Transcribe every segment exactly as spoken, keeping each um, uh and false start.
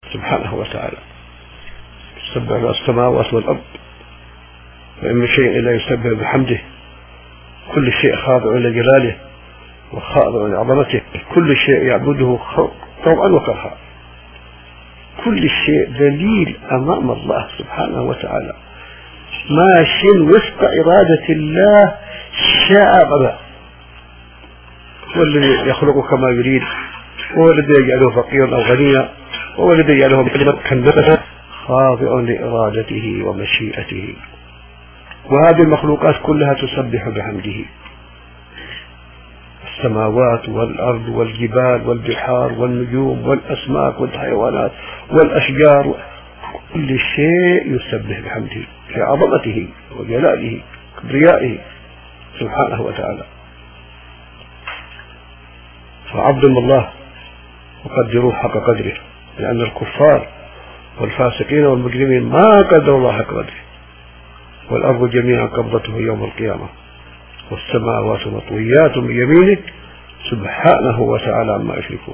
سبحانه وتعالى. يسبح له السماوات والأرض وإن من شيء إلا يسبح بحمده، كل شيء خاضع لجلاله وخاضع لعظمته، كل شيء يعبده طوعا وكرها، كل شيء دليل أمام الله سبحانه وتعالى، ماشٍ وفق إرادة الله شاء قضى. هو الذي يخلق كما يريد، هو الذي يجعله فقيرا أو غنيا، هو الذي يجعله مكندا، خاضع لإرادته ومشيئته. وهذه المخلوقات كلها تسبح بحمده، السماوات والأرض والجبال والبحار والنجوم والأسماك والحيوانات والأشجار، كل شيء يسبح بحمده في عظمته وجلاله وكبريائه سبحانه وتعالى. فعظم الله وقدروه حق قدره، لأن الكفار والفاسقين والمجرمين ما قدروا الله حق قدره. والأرض جميعا قبضته يوم القيامة والسماوات مطويات بيمينه سبحانه وتعالى عما يشركون.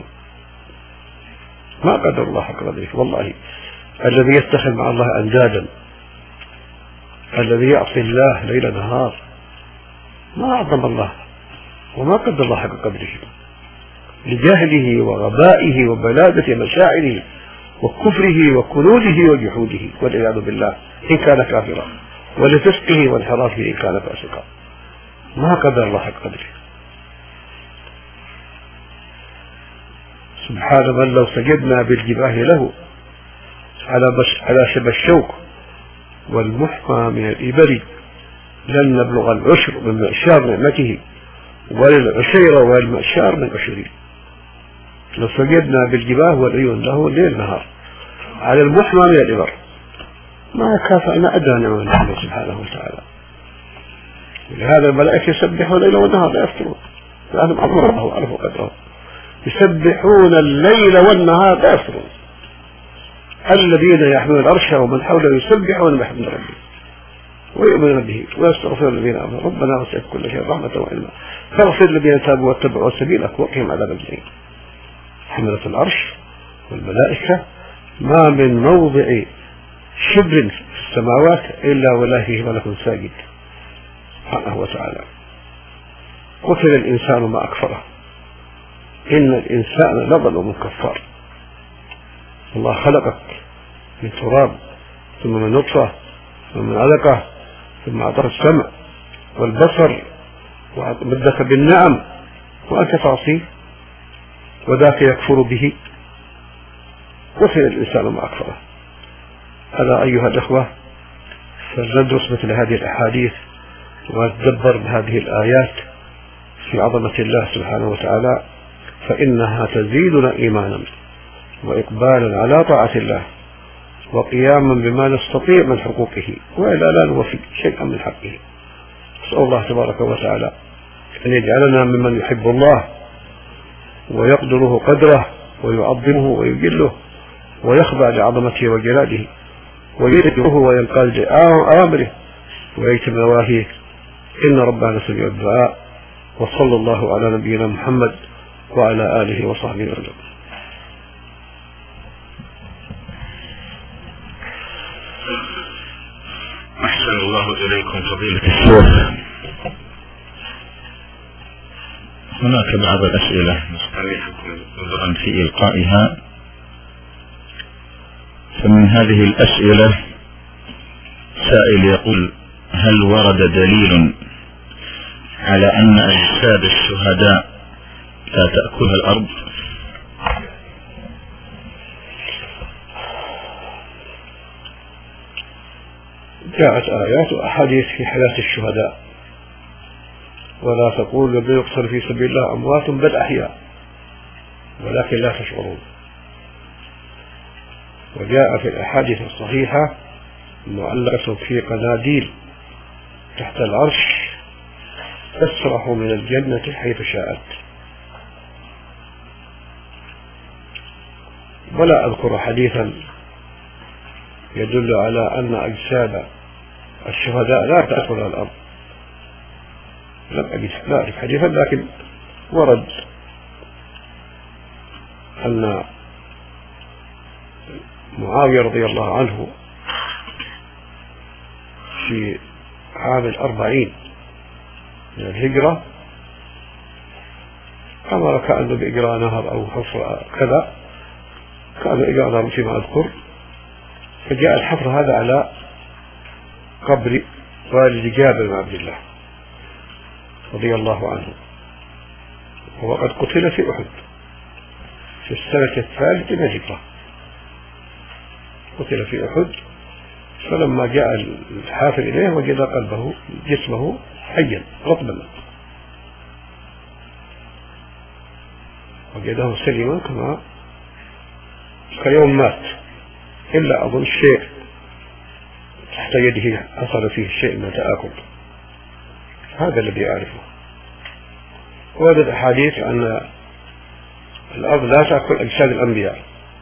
ما قدر الله حق قدره والله. الذي يتخذ مع الله أندادا، الذي يعصي الله ليل نهار، ما أعظم الله وما قدر الله حق قدره، لجهله وغبائه وبلادة مشاعره وكفره وكنوزه وجحوده والعياذ بالله إن كان كافرا، ولفسقه وانحرافه إن كان فاسقا. ما قدر الله حق قدره. سبحان من لو سجدنا بالجباه له على على شبه الشوك والمحمى من الإبل لن نبلغ العشر من معشار نعمته وللعشير والمعشار من عشره. لو سجدنا بالجباه والعيون له ليل نهار على المحمى من الإبل ما كافأنا أدنى نعمة الله سبحانه وتعالى. لهذا الملائكة يسبحون الليل والنهار لا يفترون، لأنهم عظموا الله وعرفوا قدره، يسبحون الليل والنهار لا يفترون. الذين يحملون العرش ومن حوله يسبحون بحمد ربهم ويؤمنون به ويستغفرون الذين آمنوا ربنا وسعت كل شيء رحمة وعلما فاغفر الذين تابوا واتبعوا سبيلك وقهم عذاب الجحيم. حملة العرش والملائكة ما من موضع شبر في السماوات إلا ولا فيه ملك ساجد سبحانه وتعالى. قتل الإنسان ما أكفره، إن الإنسان لظلم كفار. الله خلقك من تراب ثم من نطفة ثم من علقة ثم أعطاك السمع والبصر ومدك بالنعم وأنت تعصيه وذاك يكفر به. قتل الإنسان ما أكفره. ألا أيها الأخوة فلندرس مثل هذه الأحاديث ونتدبر بهذه الآيات في عظمة الله سبحانه وتعالى، فإنها تزيدنا إيمانا وإقبالا على طاعة الله وقياما بما نستطيع من حقوقه وإلا لا نوفي شيئا من حقه. أسأل الله تبارك وتعالى أن يجعلنا ممن يحب الله ويقدره قدره ويعظمه ويجله ويخضع لعظمته وجلاله ويرجوه وينقاد لأوامره ويجتنب نواهيه. إن ربنا سميع الدعاء. وصلى الله على نبينا محمد وعلى آله وصحبه وسلم. أحسن الله إليكم فضيلة الشيخ. هناك بعض الأسئلة نستريحكم عذرا في إلقائها. فمن هذه الأسئلة سائل يقول: هل ورد دليل على أن أجساد الشهداء لا تأكلها الأرض؟ جاءت آيات وأحاديث في حياة الشهداء: ولا تقولوا لمن يقتل في سبيل الله أموات بل أحياء ولكن لا تشعرون. وجاء في الأحاديث الصحيحة معلقة في قناديل تحت العرش تسرح من الجنة حيث شاءت. ولا أذكر حديثا يدل على أن أجساد الشهداء لا تأكلها الأرض. لم أجد لا أعرف حديثا، لكن ورد أن معاوية رضي الله عنه في عام الأربعين من الهجرة أمر كأنه بإجراء نهر أو حفر كذا، كأنه إجراء نهر فيما أذكر، فجاء الحفر هذا على قبر والد جابر بن عبد الله رضي الله عنه، وقد قتل في أحد في السنة الثالثة من الهجرة، قتل في أحد. فلما جاء الحافر إليه وجد قلبه جسمه حيا رطبا، وجده سليما كما كيوم مات، إلا أظن شيء تحت يده حصل فيه شيء من تآكل. هذا الذي أعرفه. وردت أحاديث أن الأرض لا تأكل أجساد الأنبياء،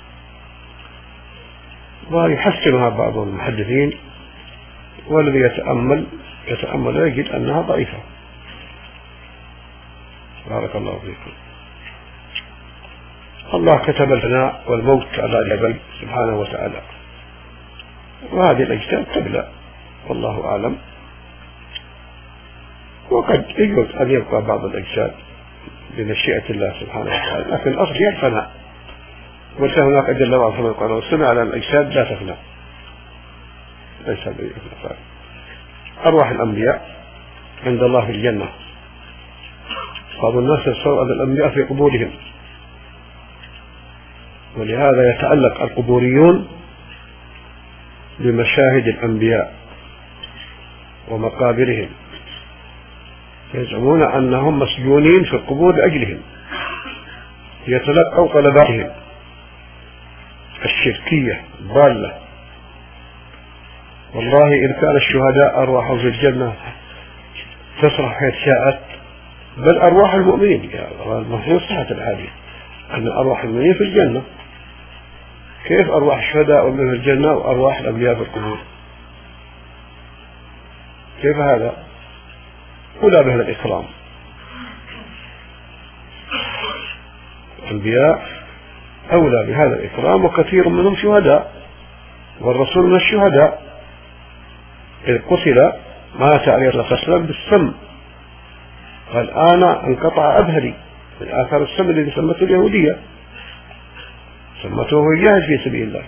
ويحسنها بعض المحدثين، والذي يتأمل يتأمل يجد أنها ضعيفة. بارك الله فيكم. الله كتب الفناء والموت على العباد سبحانه وتعالى، وهذه الأجساد تبلى والله أعلم، وقد يجوز أن يبقى بعض الأجساد بمشيئة الله سبحانه وتعالى، لكن الأصل هي الفناء. وليس هناك أدلة واضحة من القرآن والسنة على الأجساد لا تفنى، ليس بإفناء. أرواح الأنبياء عند الله في الجنة. بعض الناس يتصور أن الأنبياء في قبورهم، ولهذا يتعلق القبوريون بمشاهد الأنبياء ومقابرهم، يزعمون أنهم مسجونين في القبور لأجلهم، يتلقوا طلباتهم الشركية الضالة. والله إذ كان الشهداء أرواحهم في الجنة تسرح حيث شاءت، بل أرواح المؤمنين، المفروض صحة الحديث أن أرواح المؤمنين في الجنة، كيف أرواح الشهداء في الجنة وأرواح الأنبياء في القبور؟ كيف هذا؟ أولى بهذا الإكرام. الأنبياء أولى بهذا الإكرام، وكثير منهم شهداء، والرسول من الشهداء. إذ قتل مات عليه الصلاة والسلام بالسم، والآن انقطع أبهري من آثار السم الذي سمته اليهودية، سمته يجاهد في سبيل الله.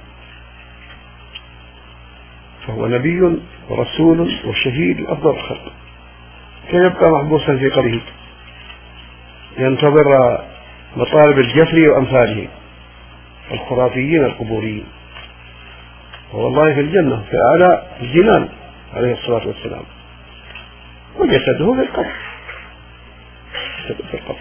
فهو نبي ورسول وشهيد أفضل الخلق، كي يبقى محبوسا في قبره ينتظر مطالب الجفري وأمثاله الخرافيين القبوريين؟ والله في الجنة في أعلى الجنان عليه الصلاة والسلام، وجسده في القبر في القبر.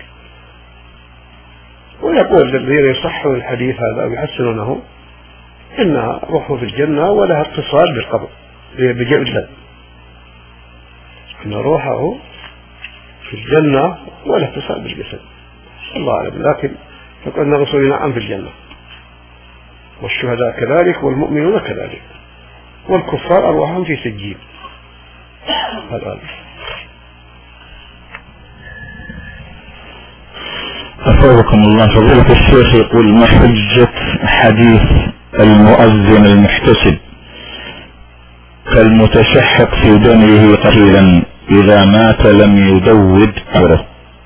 ويقول الذين يصحون الحديث هذا ويحسنونه إن روحه في الجنة ولها اتصال بالقبر بجسد، إن روحه في الجنة ولا اتصال بالجسد، الله أعلم. لكن يقول أن الرسول نعم في الجنة، والشهداء كذلك، والمؤمنون كذلك، والكفار أرواحهم في سجين. هذا أفادكم الله. فضيلة الشيخ يقول: ما حجة حديث المؤذن المحتسب كالمتشحق في دمه قتيلا إذا مات لم يدود أمره؟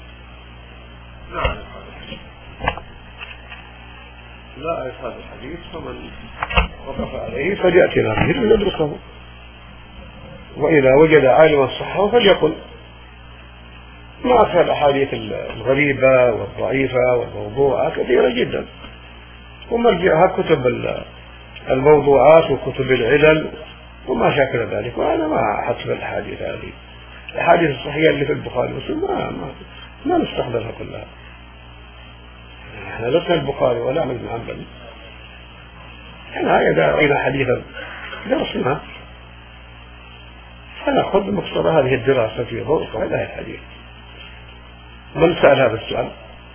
لا أعرف هذا الحديث، فمن وقف عليه فليأتنا به لندرسه، وإذا وجد عالما صحه فليقل. ما أكثر الأحاديث الغريبة والضعيفة والموضوعة كثيرة جدا، ومرجعها كتب الموضوعات وكتب العلل وما شاكل ذلك، وأنا ما أحسب الأحاديث هذه. الأحاديث الصحيحة اللي في البخاري ومسلم ما, ما, ما نستحضرها كلها. احنا لسنا البخاري ولا أحمد بن حنبل، احنا إذا رأينا حديثا درسناه فنأخذ مقتضى هذه الدراسة في ضوء هذا الحديث. من سأل هذا السؤال؟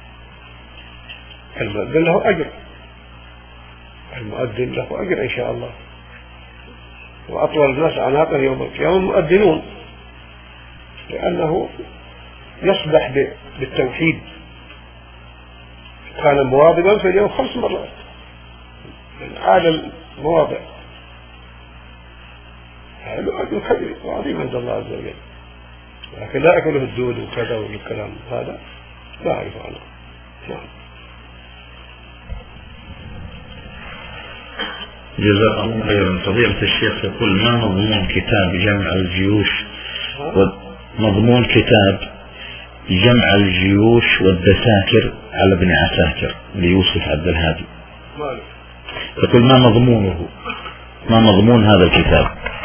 المؤذن له أجر، المؤذن له أجر إن شاء الله، وأطول الناس عناقا يوم القيامة المؤذنون، لأنه يصبح بالتوحيد، كان مواظبا في اليوم خمس مرات من أعلى المواضع، هذا أجر كبير وعظيم عند الله عز وجل، لكن لا أكله الدود وكذا والكلام هذا لا أعرف عنه. نعم. جزاك الله خيرا. فضيلة الشيخ يقول: ما مضمون كتاب جمع الجيوش ومضمون كتاب جمع الجيوش والدساكر على ابن عساكر ليوسف عبد الهادي؟ يقول: ما مضمونه، ما مضمون هذا الكتاب؟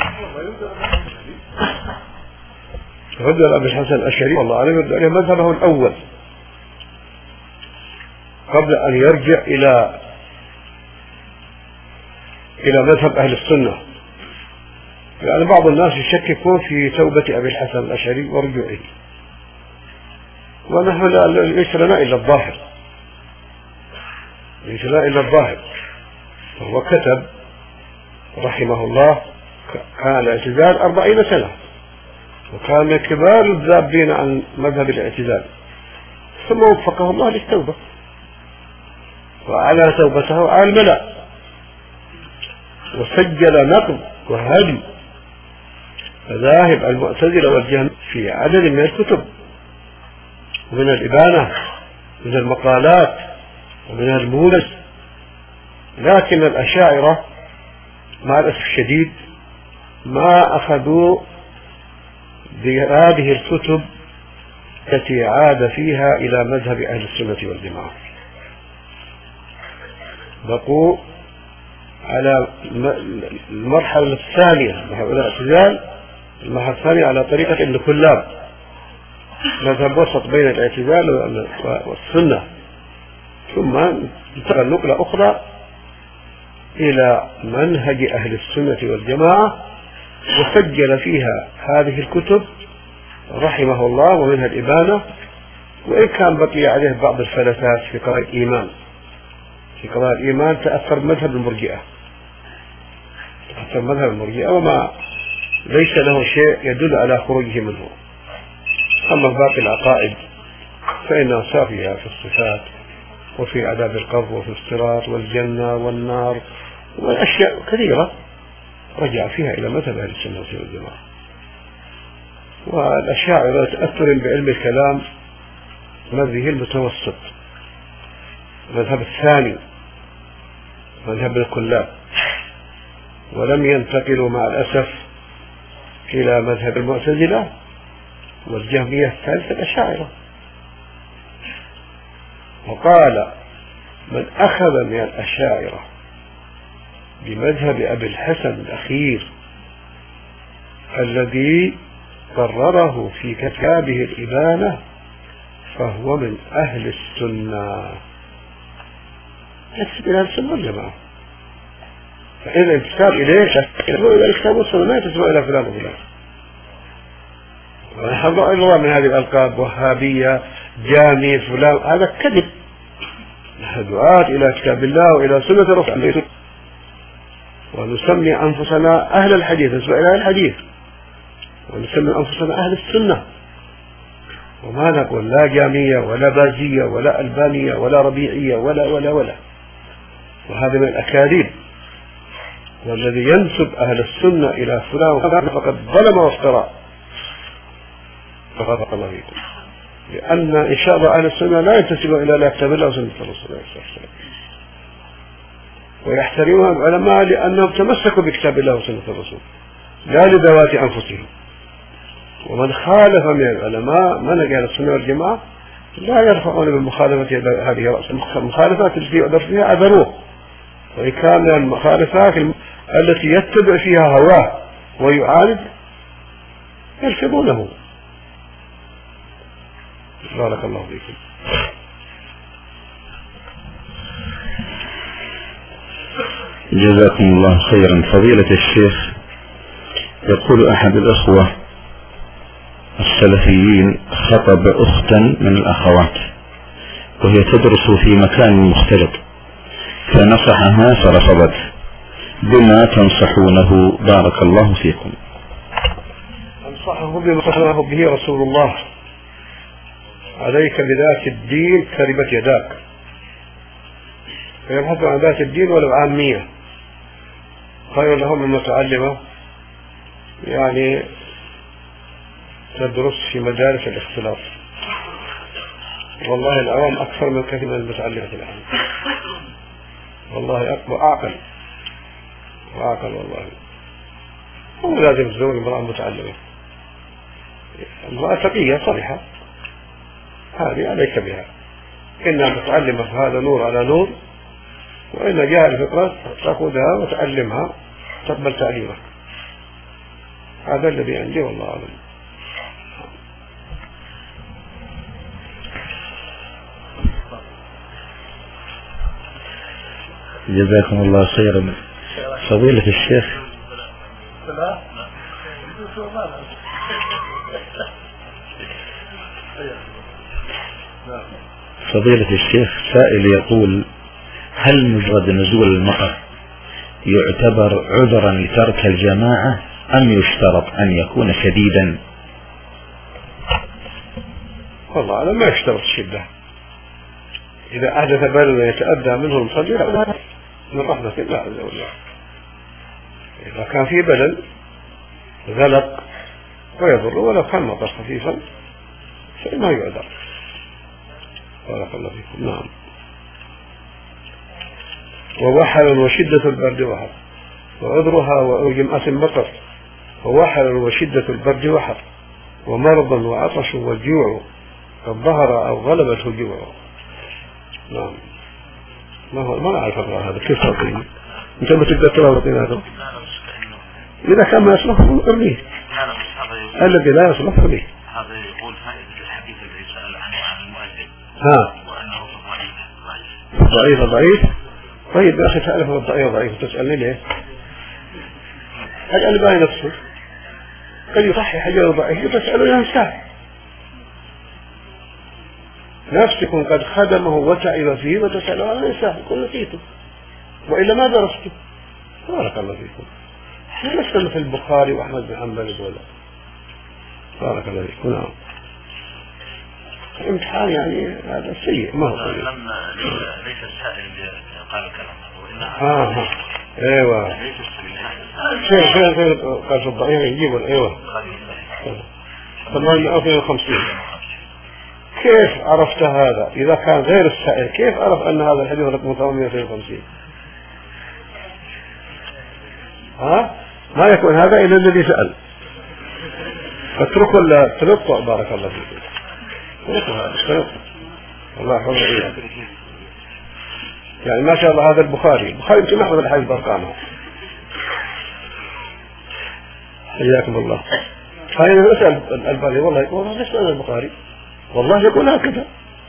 رد أبي الحسن الأشعري والله عليه رد عليه مذهبه الأول قبل أن يرجع إلى إلى مذهب أهل السنة، يعني بعض الناس يشككون في توبة أبي الحسن الأشعري ورجوعه، ونحن ليس لنا إلا الظاهر، ليس لنا إلا الظاهر. فهو كتب رحمه الله كان الاعتزال أربعين سنة، وكان من كبار الذابين عن مذهب الاعتزال، ثم وفقه الله للتوبة وعلى توبته على الملأ، وسجل نقد وهدم مذاهب المعتزلة والجهم في عدد من الكتب ومن الإبانة من المقالات ومن المولد. لكن الأشاعرة مع الأسف الشديد ما أخذوا بهذه الكتب التي عاد فيها إلى مذهب أهل السنة والجماعة، بقوا على المرحلة الثانية من الاعتزال، المرحلة الثانية على طريقة ابن كلاب، مذهب وسط بين الاعتزال والسنة، ثم انتقل نقلة أخرى إلى منهج أهل السنة والجماعة وسجل فيها هذه الكتب رحمه الله، ومنها الإبانة، وإن كان بقي عليه بعض الفلسات في قضايا الإيمان، في قضايا الإيمان تأثر مذهب المرجئة، تأثر مذهب المرجئة وما ليس له شيء يدل على خروجه منه. أما باقي العقائد فإنها صافية في الصفات وفي عذاب القبر وفي الصراط والجنة والنار وأشياء كثيرة رجع فيها إلى مذهب أهل السنة والجماعة. والأشاعرة تأثر بعلم الكلام مذهب المتوسط، المذهب الثاني مذهب الكلاب، ولم ينتقلوا مع الأسف إلى مذهب المعتزلة والجهمية الثالثة الأشاعرة. وقال: من أخذ من الأشاعرة بمذهب أبي الحسن الأخير الذي قرره في كتابه الإبانة فهو من أهل السنة، يكتب إلى السنة والجماعة. فإذا انتساب إليه تسمع إلى الكتاب والسنة، ما تسمع إلى فلان وفلان. ونحن الله من هذه الألقاب: وهابية، جامي، فلان، هذا كذب. نحن دعاة إلى كتاب الله وإلى سنة رسوله، ونسمي أنفسنا أهل الحديث، نسمع إلى الحديث، ونسمي أنفسنا أهل السنة، وما نقول لا جامية ولا بازية ولا ألبانية ولا ربيعية ولا ولا ولا وهذا من الأكاذيب. والذي ينسب أهل السنة إلى فلان فقد ظلم وافترى، فغفر الله فيكم، لأن إن شاء الله أهل السنة لا ينتسبون إلى لا كتاب الله وسنة الرسول صلى الله عليه وسلم، ويحترمهم العلماء لأنهم تمسكوا بكتاب الله وسنة الرسول لا لذوات أنفسهم. ومن خالف من العلماء منهج أهل السنة والجماعة لا يرفعون بالمخالفة هذه رأس المخالفات التي يعذر فيها عذروه، وإن كان من المخالفات التي يتبع فيها هواه ويعاند يرفضونه. بارك الله فيكم. جزاكم الله خيرا. فضيلة الشيخ يقول أحد الأخوة السلفيين خطب أختا من الأخوات وهي تدرس في مكان مختلط، فنصحها فرفضت، بما تنصحونه بارك الله فيكم؟ أنصحه بما صحناه به رسول الله: عليك بذات الدين تربت يداك. فيبحثوا عن ذات الدين ولو عامية، خير لهم المتعلمة يعني تدرس في مدارس الاختلاط. والله العوام أكثر من كثير من المتعلمة الآن، والله أكبر أعقل وأعقل والله. هو لازم تزوج امرأة متعلمة، امرأة تقية صالحة، هذه عليك بها، إنها متعلمة هذا نور على نور، وإن جاء الفطرة تأخذها وتعلمها تقبل تعليمك. هذا الذي عندي والله أعلم. جزاكم الله خيرا فضيلة الشيخ. فضيلة الشيخ سائل يقول: هل مجرد نزول المطر يعتبر عذرا لترك الجماعة أم يشترط أن يكون شديدا؟ والله أنا ما يشترط الشدة، إذا أحدث بلد يتأذى منه المصلي لا، من رحمة الله عز وجل. إذا كان في بلد غلق ويضر ولو كان مطر خفيفا فإنه يعذر. بارك الله فيكم. نعم. ووحل وشدة البرد وحر وعذرها وجمعة مطر، ووحل وشدة البرد وحر، ومرض وعطش وجوع قد ظهر أو غلبته الجوع. نعم. ما هو ما أعرف أقرأ هذا كيف تقرأ؟ أنت ما تقدر تقرأ هذا؟ إذا كان ما يصلح ارميه، الذي لا يصلح ارميه. هذا يقول فائدة الحديث الذي سأل عنه عن المؤذن ها وأنه ضعيف ضعيف ضعيف. طيب يا أخي تعرف الضعيف ضعيف تسألني ليه؟ أجعل باي نفسه قد يصحي حاجة ضعيف وتسأله ينساه. نفسكم قد خدمه وتعب فيه وتسأله عن ينساه يكون نسيته، وإلا ما درسته. بارك الله فيكم. احنا لسنا مثل البخاري وأحمد بن حنبل ولا. بارك الله فيكم. نعم. الامتحان يعني هذا سيء ما هو سيء. ليس السائل اللي قال الكلام وإنها آه ها. ايوه خير خير خير قال الضعيف يجيب ايوه ثمانمائة واثنين وخمسين. كيف عرفت هذا إذا كان غير السائل؟ كيف عرف أن هذا الحديث رقم ثمانمائة واثنين وخمسين؟ ها ما يكون هذا إلا الذي سأل. اتركوا التلقى. بارك الله فيكم. الله يحفظه إياك. يعني ما شاء الله هذا البخاري البخاري يمكن نحفظ الحديث بأرقامه. حياكم الله. هاي نسأل البخاري والله يقول نسأل البخاري والله يقول هكذا.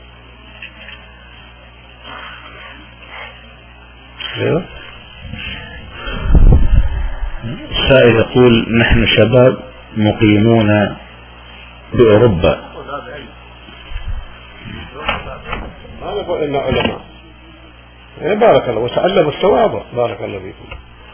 ايوه. سائل يقول: نحن شباب مقيمون بأوروبا. ما نقول إن علماء. بارك الله وتعلموا الثواب. بارك الله فيكم.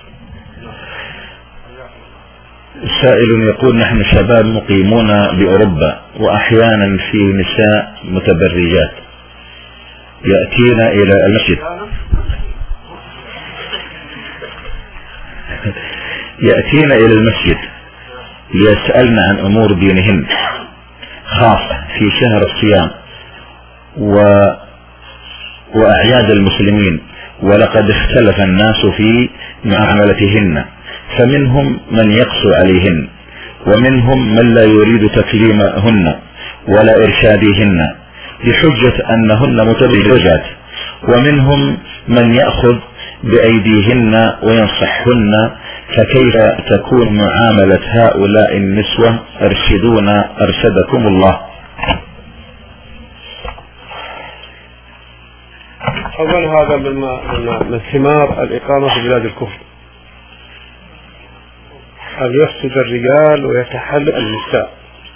سائل يقول: نحن شباب مقيمون بأوروبا وأحيانا في نساء متبرجات يأتينا إلى المسجد يأتينا إلى المسجد ليسألن عن أمور دينهن خاصة في شهر الصيام و... وأعياد المسلمين، ولقد اختلف الناس في معاملتهن، فمنهم من يقسو عليهن، ومنهم من لا يريد تكليمهن ولا إرشادهن بحجة أنهن متبرجات، ومنهم من يأخذ بأيديهن وينصحهن، فكيف تكون معاملة هؤلاء النسوة؟ أرشدونا أرشدكم الله. أول هذا من, من ثمار الإقامة في بلاد الكفر أن يفسد الرجال ويتحلل النساء.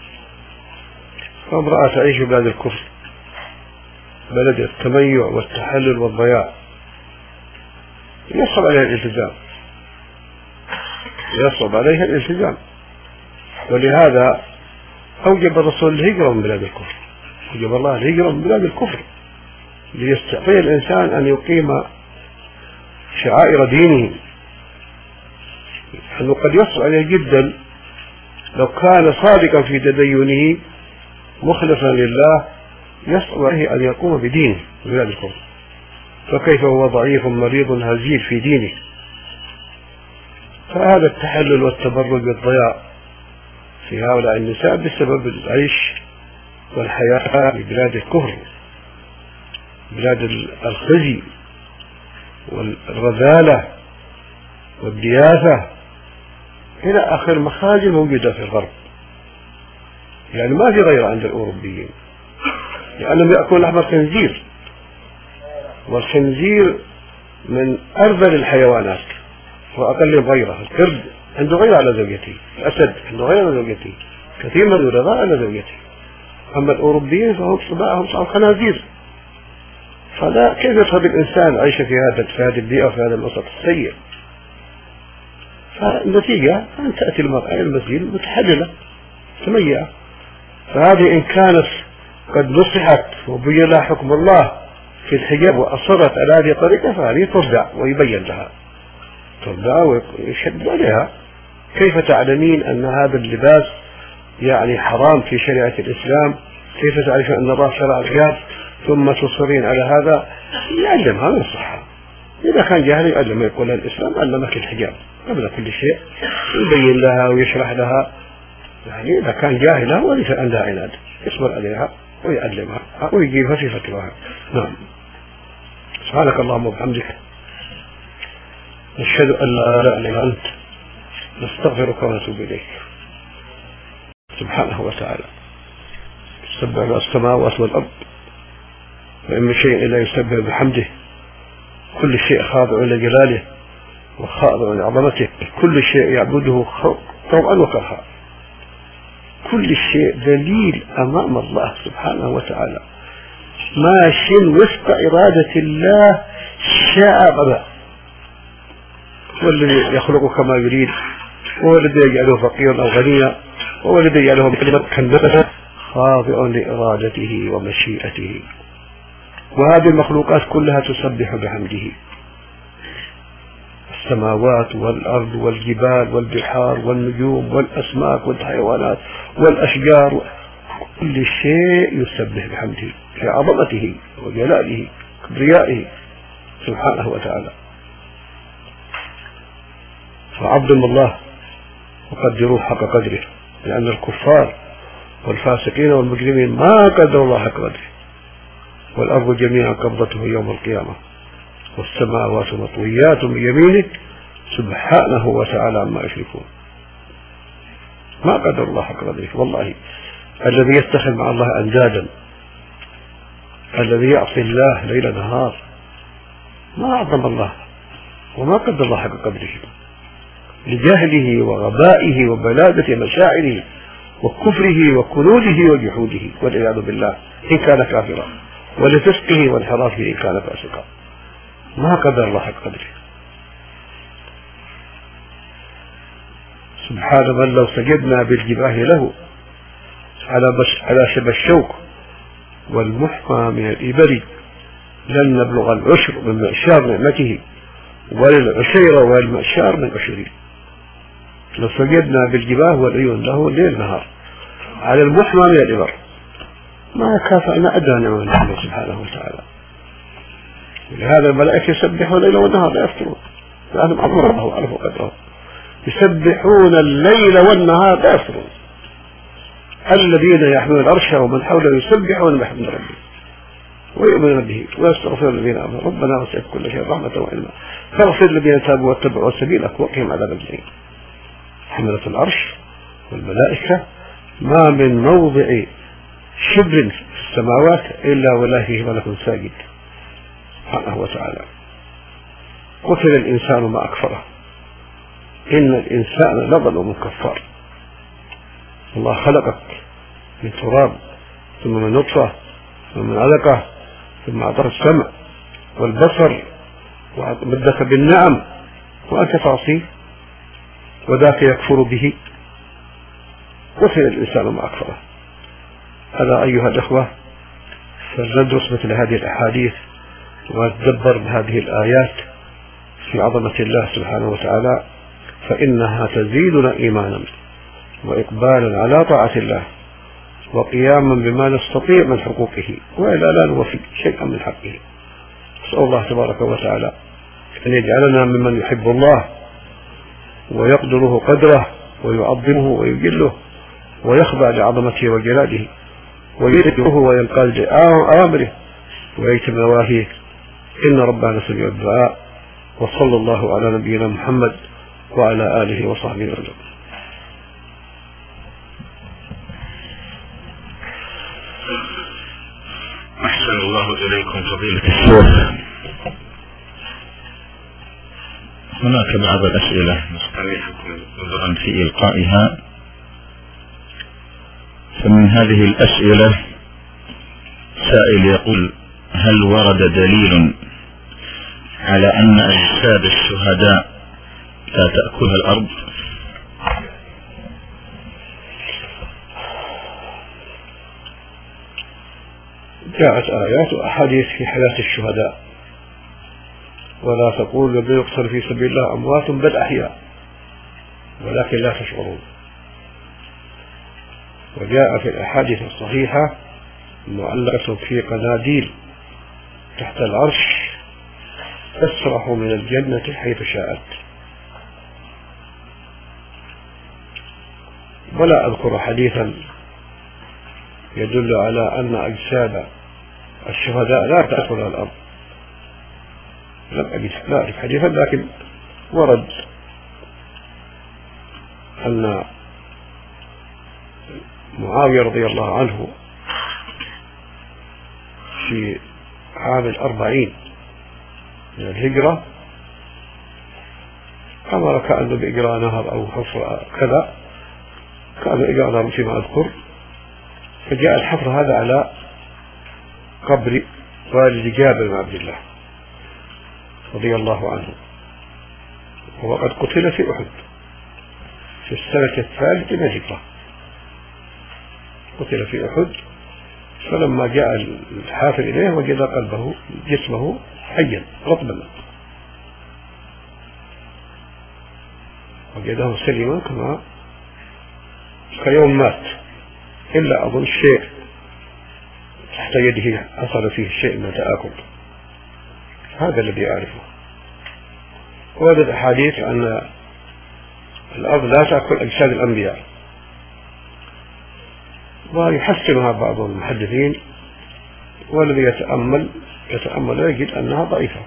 فامرأة تعيش في بلاد الكفر بلد التميع والتحلل والضياع يصعب عليها الالتزام يصعب عليها الالتزام ولهذا أوجب الرسول الهجرة من بلاد الكفر. أوجب الله الهجرة من بلاد الكفر ليستطيع الإنسان أن يقيم شعائر دينه، أنه قد يصعب عليه جدا لو كان صادقا في تدينه مخلصا لله يصعب عليه أن يقوم بدينه بهذا الكفر، فكيف هو ضعيف مريض هزيل في دينه. فهذا التحلل والتبرج بالضياع في هؤلاء النساء بسبب العيش والحياة في بلاد الكفر، بلاد الخزي والرذالة والدياثة إلى آخر مخازن موجودة في الغرب. يعني ما في غير عند الأوروبيين، لأنهم يأكلون لحم الخنزير، والخنزير من أرذل الحيوانات وأقل غيرها. القرد عنده غير على زوجته، الأسد عنده غير على زوجته، كثير من الرضاء على زوجته. أما الأوروبيين فهم صباعهم صار خنازير. فلا كيف يصعب الإنسان عيش في هذا في هذه البيئة وفي هذا الوسط السيء؟ فالنتيجة أن تأتي المرأة إلى المسجد متحللة تميعة. فهذه إن كانت قد نصحت وبين لها حكم الله في الحجاب وأصرت على هذه الطريقة فهذه ترجع ويبين لها، ترجع ويشد عليها. كيف تعلمين أن هذا اللباس يعني حرام في شريعة الإسلام؟ كيف تعرفين أن الله شرع الحجاب ثم تصرين على هذا؟ يعلمها من الصحة. إذا كان جاهل يعلم، يقول الإسلام علمك الحجاب قبل كل شيء، يبين لها ويشرح لها. يعني إذا كان جاهلة وليس عندها عناد يصبر عليها ويعلمها ويجيبها في فتواها. نعم. سبحانك اللهم وبحمدك، نشهد أن لا إله إلا أنت، نستغفرك ونتوب إليك. سبحانه وتعالى يسبح له السماوات والأرض، وإن من شيء إلا يسبح بحمده، كل شيء خاضع لجلاله وخاضع لعظمته، كل شيء يعبده طوعا وكرها، كل شيء دليل أمام الله سبحانه وتعالى، ماشٍ وفق إرادة الله شاء قضى. هو الذي يخلق كما يريد، هو الذي يجعله فقيرا أو غنيا، هو الذي يجعله مكنسا، خاضع لإرادته ومشيئته. وهذه المخلوقات كلها تسبح بحمده، السماوات والأرض والجبال والبحار والنجوم والأسماك والحيوانات والأشجار، كل شيء يسبح بحمده في عظمته وجلاله وكبريائه سبحانه وتعالى. فعظموا الله وقدروه حق قدره، لأن الكفار والفاسقين والمجرمين ما قدروا الله حق قدره. والأرض جميعا قبضته يوم القيامة والسماوات مطويات بيمينه سبحانه وتعالى عما يشركون. ما قدر الله حق قدره. والله الذي يتخذ مع الله أندادا، الذي يعصي الله ليل نهار، ما أعظم الله وما قدر الله حق قدره، لجهله وغبائه وبلادة مشاعره وكفره وكنوده وجحوده والعياذ بالله إن كان كافرا، ولفسقه وانحرافه إن كان فاسقا. ما قدر الله حق قدره. سبحان من لو سجدنا بالجباه له على على شبه الشوك والمحمى من الإبر لن نبلغ العشر من معشار نعمته وللعشير والمعشار من عشره. لو سجدنا بالجباه والعيون له ليل نهار على المحمى من الإبر ما كافأنا أدنى نعمة من الله سبحانه وتعالى. لهذا الملائكة يسبحون الليل والنهار لا يفترون، لأنهم عظموا الله وعرفوا قدره، يسبحون الليل والنهار لا يفترون. الذين يحملون العرش ومن حوله يسبحون بحمد ربهم ويؤمنون به ويستغفرون الذين آمنوا ربنا وسعت كل شيء رحمة وعلما فاغفر الذين تابوا واتبعوا سبيلك وقهم عذاب الجحيم. حملة العرش والملائكة ما من موضع شبر في السماوات إلا ولا فيه ملك ساجد سبحانه وتعالى. قتل الإنسان ما أكفره، إن الإنسان لظلم كفار. الله خلقك من تراب ثم من نطفة ثم من علقة ثم أعطاك السمع والبصر ومدك بالنعم وأنت تعصيه وذاك يكفر به. قتل الإنسان ما أكفره. هذا أيها الأخوة فلندرس مثل هذه الأحاديث ونتدبر بهذه الآيات في عظمة الله سبحانه وتعالى، فإنها تزيدنا إيمانا وإقبالا على طاعة الله وقياما بما نستطيع من حقوقه، وإلا لا نوفي شيئا من حقه. نسأل الله تبارك وتعالى أن يجعلنا ممن يحب الله ويقدره قدره ويعظمه ويجله ويخضع لعظمته وجلاله ويدعوه وينقاد لأوامره ويتم نواهيه، إن ربنا سميع الدعاء. وصلى الله على نبينا محمد وعلى آله وصحبه وسلم. أحسن الله إليكم فضيلة الشيخ. هناك بعض الأسئلة نستريحكم عذرا في إلقائها. فمن هذه الأسئلة سائل يقول: هل ورد دليل على أن أجساد الشهداء لا تأكلها الأرض؟ جاءت آيات وأحاديث في حياة الشهداء: ولا تقولوا لمن يقتل في سبيل الله أموات بل أحياء ولكن لا تشعرون. وجاء في الأحاديث الصحيحة معلقة في قناديل تحت العرش تسرح من الجنة حيث شاءت. ولا أذكر حديثا يدل على أن أجساد الشهداء لا تأكلها الأرض، لم أجد لا أعرف حديثا، لكن ورد أن معاوية رضي الله عنه في عام الأربعين من الهجرة أمر كأنه بإجراء نهر أو حفر كذا، كأنه إجراء نهر فيما أذكر، فجاء الحفر هذا على قبر والد جابر بن عبد الله رضي الله عنه، وقد قتل في أحد في السنة الثالثة من الهجرة، قتل في أحد. فلما جاء الحافر إليه وجد قلبه جسمه حيا رطبا، وجده سليما كما كيوم مات، إلا أظن الشيء تحت يده حصل فيه الشيء من التآكل. هذا الذي أعرفه. وردت أحاديث أن الأرض لا تأكل أجساد الأنبياء، ويحسنها بعض المحدثين، والذي يتأمل يتأمل يجد أنها ضعيفة.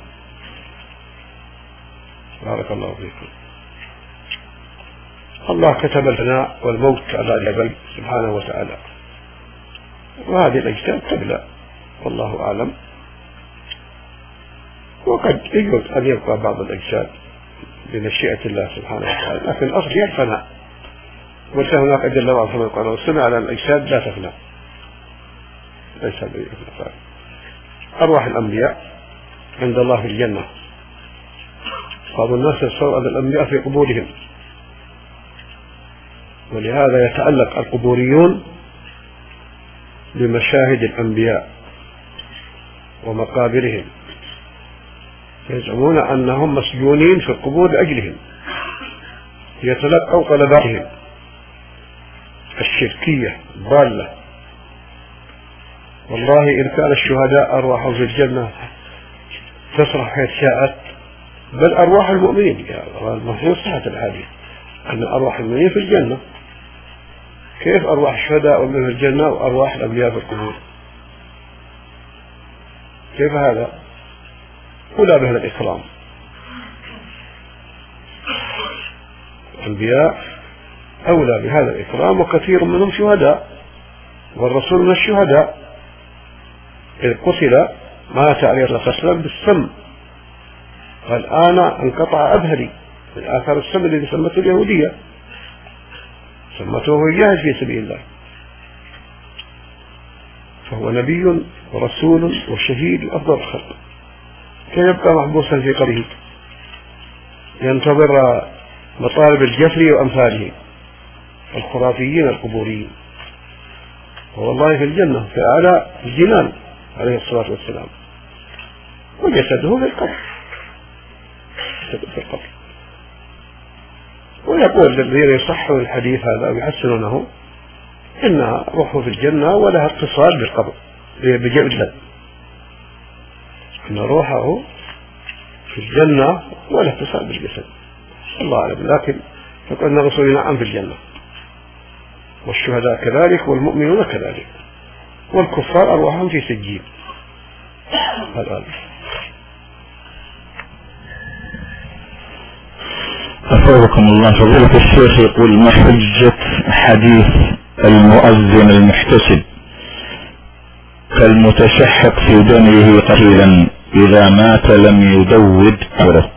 بارك الله فيكم. الله كتب الفناء والموت على الجبل سبحانه وتعالى، وهذه الأجساد تبلى والله أعلم. وقد يجوز أن يبقى بعض الأجساد بمشيئة الله سبحانه وتعالى، لكن الأصل هي الفناء. وليس هناك جل وعلا كما قال والسمع على الأجساد لا تفنى، ليس بفناء. أرواح الأنبياء عند الله في الجنة. بعض الناس يتصور أن الأنبياء في قبورهم، ولهذا يتعلق القبوريون بمشاهد الأنبياء ومقابرهم، يزعمون أنهم مسجونين في القبور لأجلهم، يتلقوا طلباتهم الشركية الضالة. والله إن كان الشهداء أرواحهم في الجنة تسرح حيث شاءت، بل أرواح المؤمنين، المحيط صحة الحديث أن أرواح المؤمنين في الجنة، كيف أرواح الشهداء في الجنة وأرواح الأنبياء في القبور؟ كيف هذا؟ أولى بهذا الإكرام. الأنبياء أولى بهذا الإكرام، وكثير منهم شهداء، والرسول من الشهداء إذ قتل مات عليه الصلاة والسلام بالسم، قال أنا انقطع أبهري من آثار السم الذي سمته اليهودية، سمته يجاهد في سبيل الله. فهو نبي ورسول وشهيد أفضل الخلق، كي يبقى محبوسا في قبره ينتظر مطالب الجفري وأمثاله الخرافيين القبوريين؟ والله في الجنة في أعلى الجنان عليه الصلاة والسلام، وجسده في القبر. في القبر. ويقول الذين يصحوا الحديث هذا ويحسنونه إنها روحه في الجنة ولها اتصال بالقبر بجبل، إن روحه في الجنة ولا اتصال بالجسد، الله أعلم. لكن فقال الرسول نعم في الجنة، والشهداء كذلك، والمؤمنون كذلك، والكفار أرواحهم في سجين. هذا أفوقكم الله. فضيلة الشيخ يقول: ما حجة حديث المؤذن المحتسب كالمتشحق في دمه قليلا إذا مات لم يدود أمره؟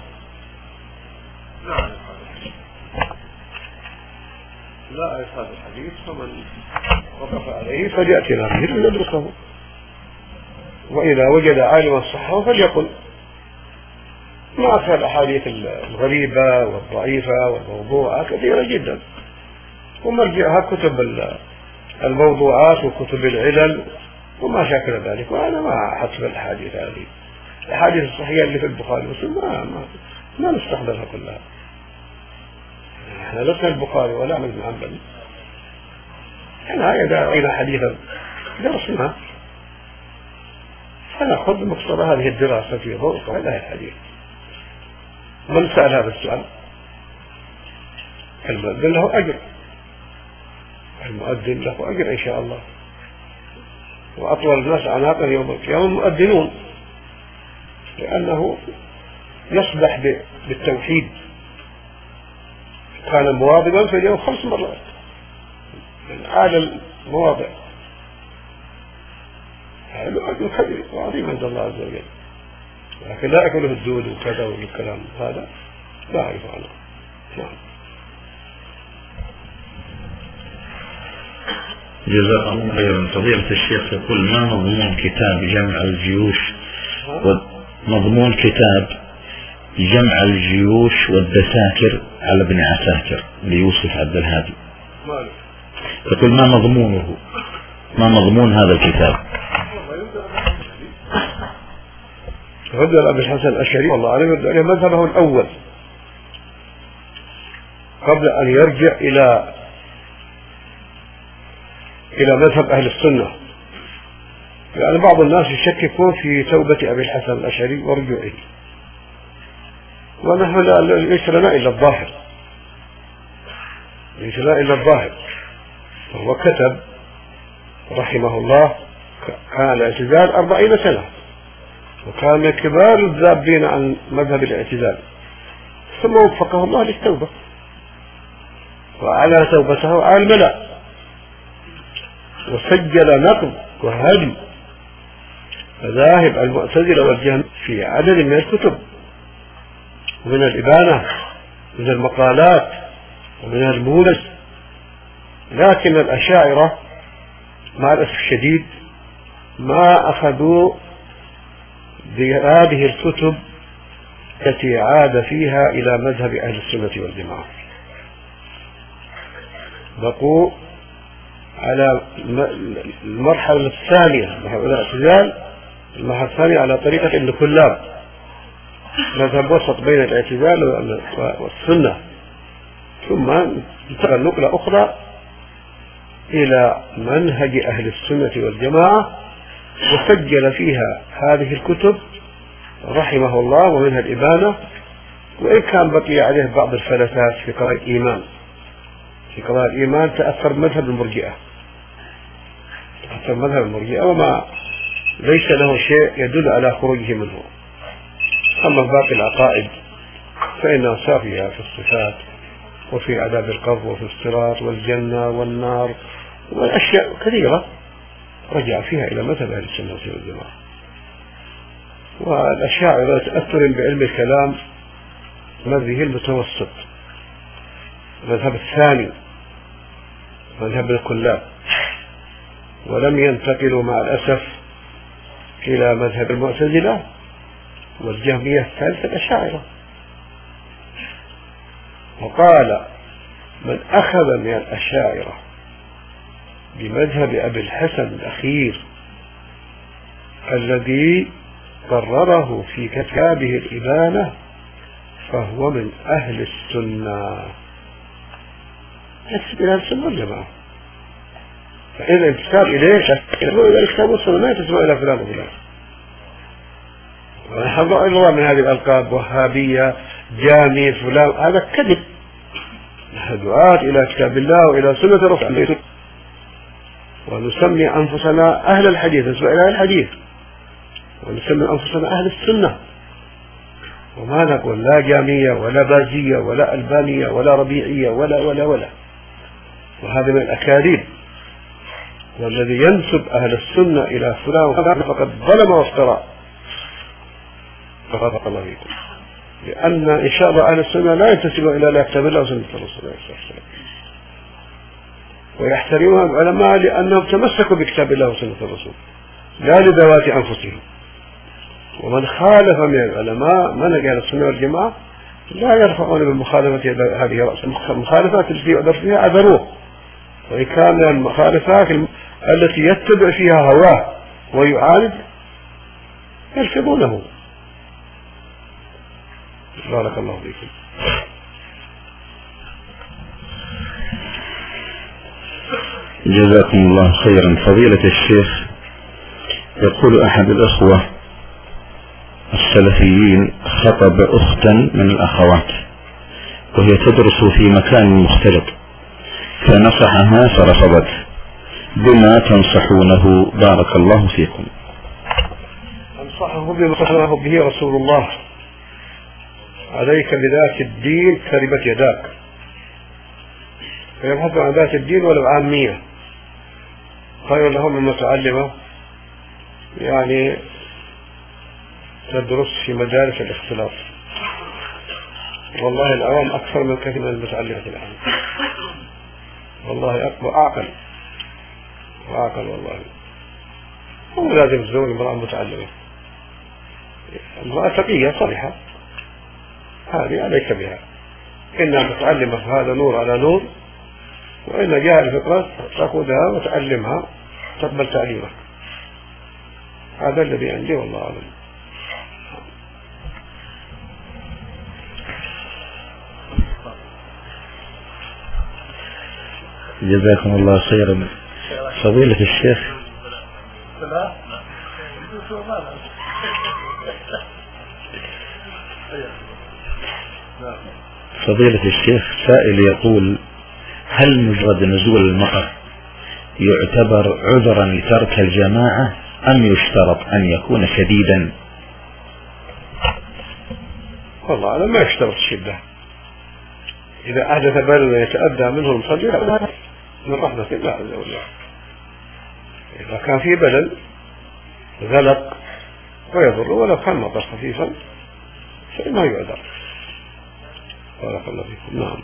لا أعرف هذا الحديث، فمن وقف عليه فليأتنا به لندرسه، وإذا وجد عالما صحه فليقل. ما أكثر الأحاديث الغريبة والضعيفة والموضوعة كثيرة جدا، ومرجعها كتب الموضوعات وكتب العلل وما شاكل ذلك. وأنا ما أحسب الأحاديث هذه، الأحاديث الصحيحة اللي في البخاري ومسلم ما, ما, ما نستحضرها كلها. احنا لسنا البخاري ولا أحمد بن حنبل، احنا إذا رأينا حديثا درسناه فنأخذ مقتضى هذه الدراسة في ضوء هذا الحديث. من سأل هذا السؤال المؤذن له أجر، المؤذن له أجر إن شاء الله. وأطول الناس عناقا يوم القيامة المؤذنون، لأنه يصبح بالتوحيد، كان مواظبا في اليوم خمس مرات من أعلى المواضع. هذا أجر كبير وعظيم عند الله عز وجل، لكن لا يأكله الدود وكذا والكلام هذا لا أعرف عنه. نعم. جزاك الله خيرا. فضيلة الشيخ يقول: ما مضمون كتاب جمع الجيوش ومضمون كتاب جمع الجيوش والدساكر على ابن عساكر ليوسف عبد الهادي؟ يقول: ما مضمونه، ما مضمون هذا الكتاب؟ رجل أبي الحسن الأشعري والله أعلم يدعي مذهبه الأول قبل أن يرجع إلى إلى مذهب أهل السنة، لأن بعض الناس يشككون في توبة أبي الحسن الأشعري ورجوعه، ونحن ليس لنا إلا الظاهر، ليس لنا إلا الظاهر. فهو كتب رحمه الله كان الاعتزال أربعين سنة، وكان من كبار الذابين عن مذهب الاعتزال، ثم وفقه الله للتوبة وأعلن توبته على الملأ، وسجل نقد وهدي مذاهب المعتزلة والجهم في عدد من الكتب، ومن الإبانة من المقالات ومن المولد. لكن الأشاعرة مع الأسف الشديد ما أخذوا بهذه الكتب التي عاد فيها إلى مذهب أهل السنة والجماعة، بقوا على المرحلة الثانية مرحلة الاعتزال، المرحلة الثانية على طريقة ابن كلاب، مذهب وسط بين الاعتزال والسنة. ثم انتقل نقلة أخرى إلى منهج أهل السنة والجماعة، وسجل فيها هذه الكتب رحمه الله، ومنها الإبانة، وإن كان بقي عليه بعض الفلتات في قضايا الإيمان. في قضايا الإيمان تأثر مذهب المرجئة، تأثر مذهب المرجئة، وما ليس له شيء يدل على خروجه منه. أما باقي العقائد فإنها صافية في الصفات وفي عذاب القبر وفي الصراط والجنة والنار والأشياء كثيرة رجع فيها إلى مذهب أهل السنة والجماعة. والأشاعرة تأثر بعلم الكلام مذهبه المتوسط، المذهب الثاني مذهب الكلاب، ولم ينتقلوا مع الأسف إلى مذهب المعتزلة والجهمية الثالثة الأشاعرة. وقال من أخذ من الأشاعرة بمذهب أبي الحسن الأخير الذي قرره في كتابه الإبانة فهو من أهل السنة، ينتسب إلى السنة والجماعة. فإذا انتساب إليه يقول إلى الكتاب والسنة، ما ينتسب إلى فلان وفلان. ونحضر أيضا من هذه الألقاب وهابية جامي فلان، هذا كذب. نحن دعاة إلى كتاب الله وإلى سنة رسوله، ونسمي أنفسنا أهل الحديث، نسمى إلى الحديث، ونسمي أنفسنا أهل السنة، وما نقول لا جامية ولا بازية ولا ألبانية ولا ربيعية ولا ولا ولا. وهذا من الأكاذيب. والذي ينسب أهل السنة إلى فلان فقد ظلم وافترى. فقط الله فيكم، لأن إن شاء الله أهل السنة لا ينتسب إلى لا كتاب الله وسنة الرسول صلى الله عليه وسلم، ويحترمها العلماء لأنهم تمسكوا بكتاب الله وسنة الرسول لا لذوات أنفسهم. ومن خالف من العلماء منهج أهل السنة والجماعة لا يرفعون بالمخالفة هذه رأس المخالفات التي يعذر فيها عذروه، وإن كان المخالفات التي يتبع فيها هواه ويعاند يرفضونه. بارك الله فيكم. جزاكم الله خيرا. فضيلة الشيخ، يقول أحد الأخوة السلفيين خطب أختا من الأخوات وهي تدرس في مكان مختلط، فنصحها فرفضت، بما تنصحونه بارك الله فيكم؟ أنصحه بما صحناه به رسول الله: عليك بذات الدين تربت يداك. فيبحث عن ذات الدين ولو عامية خير لهم من متعلمة يعني تدرس في مدارس الاختلاط. والله العوام أكثر من كثير من المتعلمة الآن، والله أكبر أعقل وأعقل والله. هو لازم تزوج امرأة متعلمة، امرأة تقية صالحة، هذه عليك بها. إنها متعلمة هذا نور على نور، وإن جاء الفطرة تأخذها وتعلمها تقبل تعليمك. هذا الذي عندي والله أعلم. جزاكم الله خيرا. فضيلة الشيخ، فضيلة الشيخ سائل يقول: هل مجرد نزول المطر يعتبر عذرا لترك الجماعة أم يشترط أن يكون شديدا؟ والله أنا ما يشترط الشدة. إذا أحدث بلد يتأذى منه المصلي من رحمة الله عز وجل. إذا كان في بلد غلق ويضر ولو كان مطر خفيفا فإنه يعذر. بارك الله فيكم. نعم.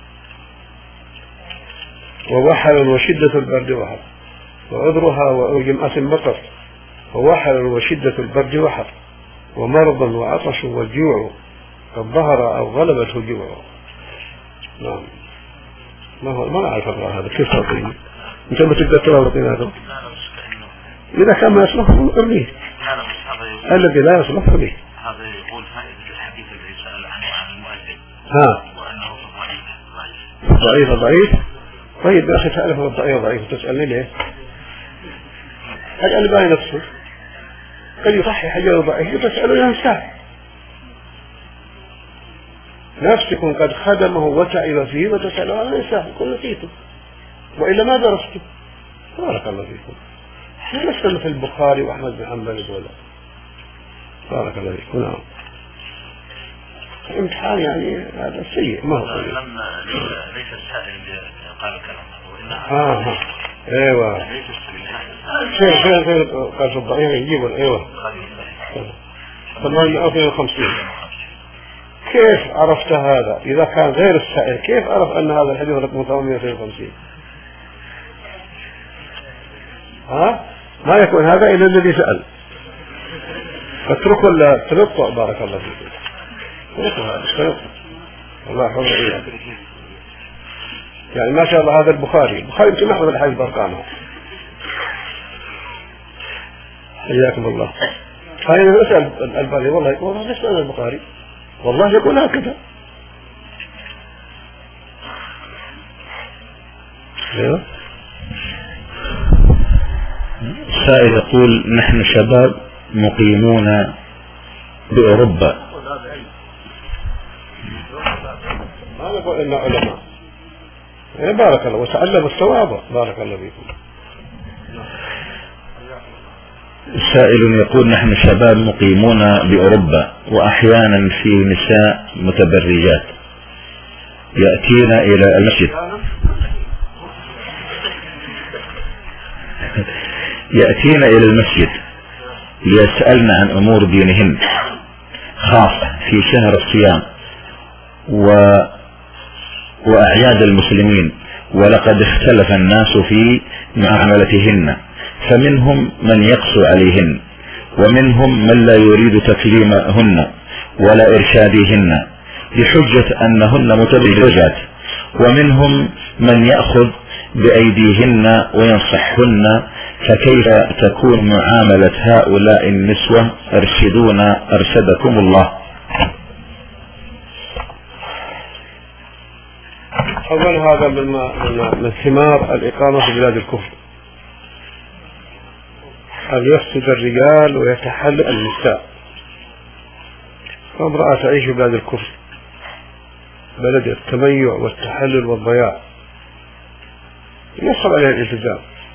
ووحل وشدة البرد وحر، وعذرها وجمعة المطر، ووحل وشدة البرد وحر، ومرض وعطش والجوع قد ظهر أو غلبته الجوع. نعم. ما هو ما أعرف هذا كيف تعطيني أنت ما تقدر تعطيني هذا؟ إذا كان ما يصلح ارميه، الذي لا يصلح ارميه. هذا يقول فائدة الحديث الذي سأل عنه عن المؤذن ها وأنه ضعيف ضعيف. ضعيف. طيب يا أخي تعرف الضعيف ضعيف تسألني ليه؟ الألباني نفسه قد يصحح حجر ضعيف وتسأله ينساه. نفسكم قد خدمه وتعب فيه وتسأله عن ينساه يكون نسيته وإلا ما درسته. بارك الله فيكم. احنا لسنا مثل البخاري وأحمد بن حنبل ولا. بارك الله فيكم. نعم. الامتحان يعني هذا سيء ما هو سيء. لما ليس السائل اللي قال الكلام وإنها اه ها ايوه ليس السائل. فين فين فين قال في الضعيف يجيبون ايوه ثمانية أو وخمسين. كيف عرفت هذا؟ إذا كان غير السائل كيف عرف أن هذا الحديث رقم ثمانمائة وخمسين؟ ها؟ ما يكون هذا إلا الذي سأل. فاتركوا التنطع. بارك الله فيكم. اتركوا هذا التنطع. الله يحفظ إياك. يعني ما شاء الله هذا البخاري البخاري يمكن نحفظ الحديث بأرقامه. حياكم الله. هاي نسأل البخاري والله والله نسأل البخاري والله يقول هكذا. ايوه. السائل يقول نحن شباب مقيمون بأوروبا. ما نقول إننا علماء. إيه بارك الله وتعلم الصواب. بارك الله فيكم. السائل يقول نحن شباب مقيمون بأوروبا وأحيانا في نساء متبرجات يأتينا إلى المسجد يأتينا إلى المسجد ليسألن عن أمور دينهن خاصة في شهر الصيام و... وأعياد المسلمين، ولقد اختلف الناس في معاملتهن، فمنهم من يقسو عليهن ومنهم من لا يريد تكليمهن ولا إرشادهن بحجة أنهن متبرجات، ومنهم من يأخذ بأيديهن وينصحهن، فكيف تكون معاملة هؤلاء النسوة؟ ارشدونا أرشدكم الله. أول هذا من, من ثمار الإقامة في بلاد الكفر أن يفسد الرجال ويتحلل النساء. فامرأة تعيش في بلاد الكفر بلد التميع والتحلل والضياع يصعب عليها الالتزام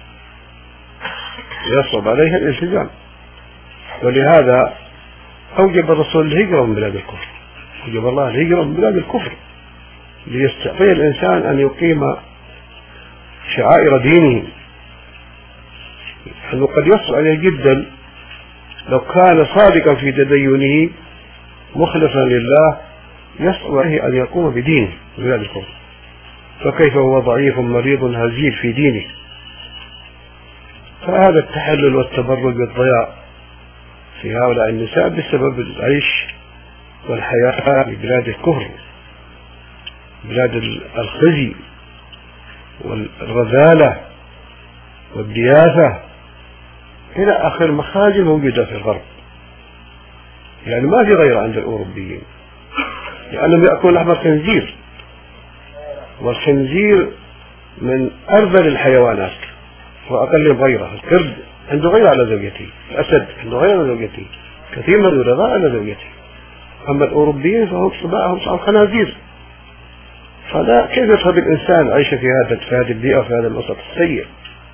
يصعب عليها الالتزام ولهذا أوجب الرسول الهجرة من بلاد الكفر. أوجب الله الهجرة من بلاد الكفر ليستطيع الإنسان أن يقيم شعائر دينه، أنه قد يصعب عليه جدا لو كان صادقا في تدينه مخلصا لله يصعب عليه أن يقوم بدينه في بلاد الكفر، فكيف هو ضعيف مريض هزيل في دينه. فهذا التحلل والتبرج والضياع في هؤلاء النساء بسبب العيش والحياة في بلاد الكفر، بلاد الخزي والرذالة والدياثة إلى آخر مخازن موجودة في الغرب، يعني ما في غير عند الأوروبيين، لأنهم يأكلون لحم الخنزير، والخنزير من أرذل الحيوانات وأقل غيرها. القرد عنده غير على زوجته، الأسد عنده غير على زوجته، كثير من الرضاء على زوجته. أما الأوروبيين فهم صباعهم صار خنازير. فلا كيف يصعب الإنسان عيش في هذا في هذه البيئة في هذا الوسط السيء؟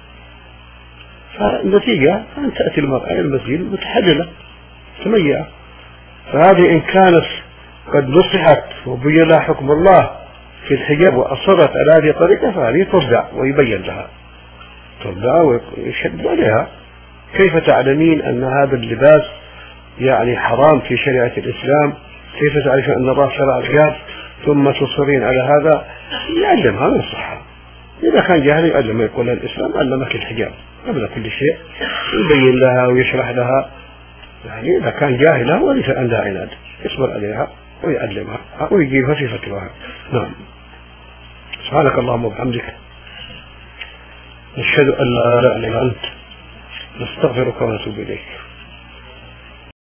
فالنتيجة أن تأتي المرأة إلى المسجد متحللة تميعة. فهذه إن كانت قد نصحت وبين لها حكم الله في الحجاب وأصرت على هذه الطريقة فهذه ترجع ويبين لها، ترجع ويشد عليها. كيف تعلمين أن هذا اللباس يعني حرام في شريعة الإسلام؟ كيف تعرف أن الله شرع الحجاب ثم تصرين على هذا؟ يعلمها من الصحة. إذا كان جاهل يعلم، يقول لها الإسلام علمك الحجاب قبل كل شيء، يبين لها ويشرح لها. يعني إذا كان جاهلة وليس عندها عناد يصبر عليها ويعلمها ويجيبها في فتواها. نعم. سبحانك اللهم وبحمدك نشهد أن لا إله إلا أنت نستغفرك ونتوب إليك.